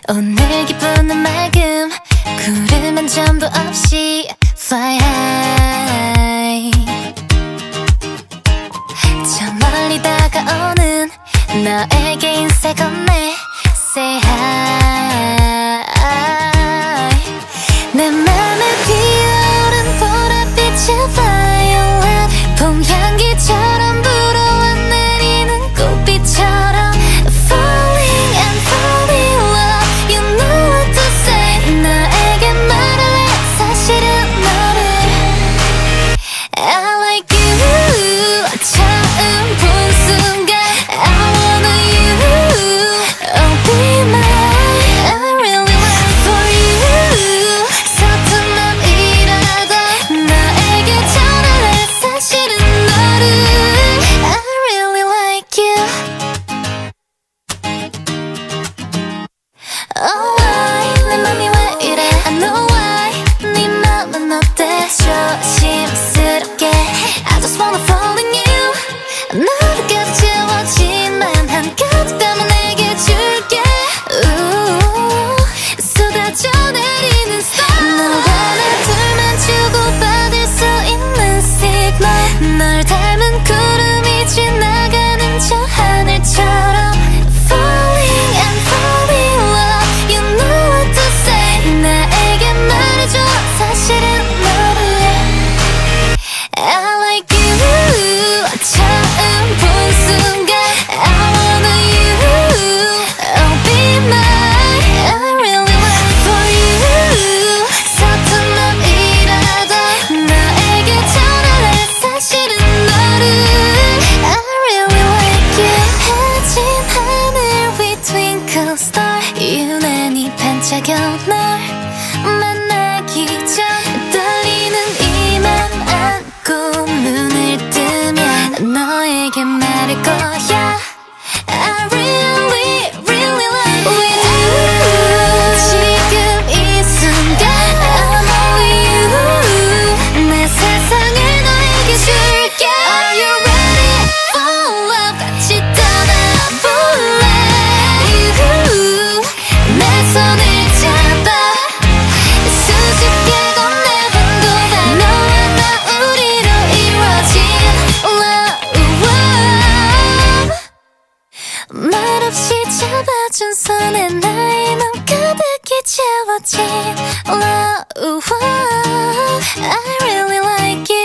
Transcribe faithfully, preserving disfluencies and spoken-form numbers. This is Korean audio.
오늘 기분은 맑음 구름 한 점도 없이 fly high. 저 멀리 다가오는 너에게 인사 건네 say hi. 내 맘에 피어오른 보랏빛의 violet 봄 향기처럼 불어와 내리는 꽃빛처럼 falling and falling in love. You know what to say. 나에게 말할래 사실은 너를 I like you. 처음 본 순간 I wanna you. Oh be mine. I really want for you. 서툰 맘이라도 나에게 전할래 사실은 너를 I really like you. Oh why 내 맘이 왜 이래 I know why 네 맘은 어때 조심스럽게 I just wanna fall in you. 너를 가득 채워진 맘 한가득 담아 내게 줄게. Ooh, 쏟아져 내리는 star. 너와 나 둘만 주고받을 수 있는 signal. 널 닮은 구름이 지나가는 저 하늘처럼 falling and falling in love. You know what to say. 나에게 말해줘 사실은 너를 I like you. 처음 본 순간 I wanna you. Oh be mine. I really want for you. 서툰 맘이라도 너에게 전할래 사실은 너를 I really like you. 해진 하늘 위 twinkle star 유난히 반짝여 널 만나기 전 떨리는 이 맘 안고 눈을 뜨면 너에게 말할 거야. I really really like you. 지금 이 순간 I'm all you. 내 세상을 너에게 줄게. Are you ready for love? 같이 떠나볼래? You. 내 손을 잡아 수줍게 건네는 고백. 너와 나 우리로 이루어진 love. 말없이 잡아준 손에 나의 맘 가득히 채워진 love. I really like you.